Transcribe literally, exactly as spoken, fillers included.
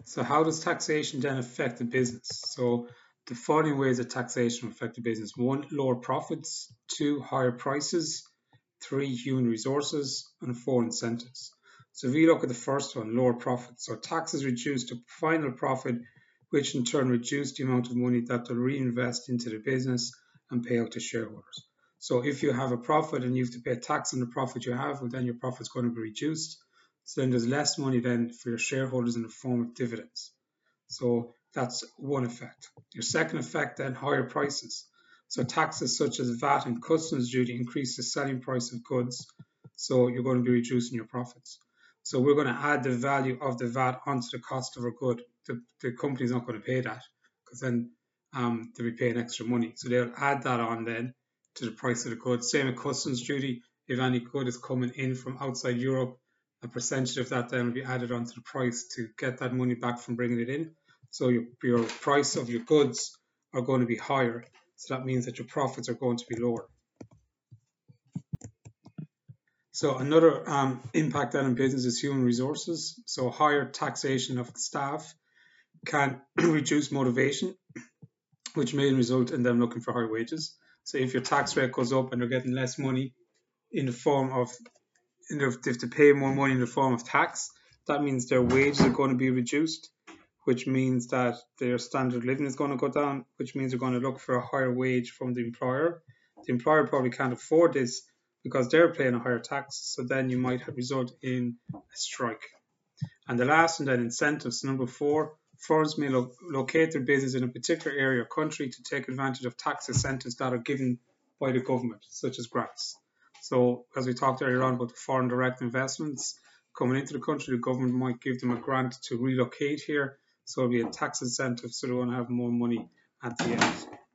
So how does taxation then affect the business? So the following ways that taxation will affect the business: one, lower profits; two, higher prices; three, human resources; and four, incentives. So if we look at the first one, lower profits. So taxes reduce the final profit, which in turn reduce the amount of money that they'll reinvest into the business and pay out to shareholders. So if you have a profit and you have to pay tax on the profit you have, well, then your profit's going to be reduced. So then there's less money then for your shareholders in the form of dividends. So that's one effect. Your second effect then, higher prices. So taxes such as V A T and customs duty increase the selling price of goods. So you're going to be reducing your profits. So we're going to add the value of the V A T onto the cost of our good. The, the company's not going to pay that because then um, they'll be paying extra money. So they'll add that on then to the price of the goods. Same with customs duty. If any good is coming in from outside Europe, a percentage of that then will be added onto the price to get that money back from bringing it in. So your, your price of your goods are going to be higher. So that means that your profits are going to be lower. So another um, impact then on business is human resources. So higher taxation of the staff can reduce motivation, which may result in them looking for higher wages. So if your tax rate goes up and they're getting less money in the form of, in the, they have to pay more money in the form of tax, that means their wages are going to be reduced, which means that their standard of living is going to go down, which means they're going to look for a higher wage from the employer. The employer probably can't afford this because they're paying a higher tax, so then you might result in a strike. And the last one then, incentives. Number four, firms may lo locate their business in a particular area or country to take advantage of tax incentives that are given by the government, such as grants. So as we talked earlier on about the foreign direct investments coming into the country, the government might give them a grant to relocate here. So it'll be a tax incentive, so they want to have more money at the end.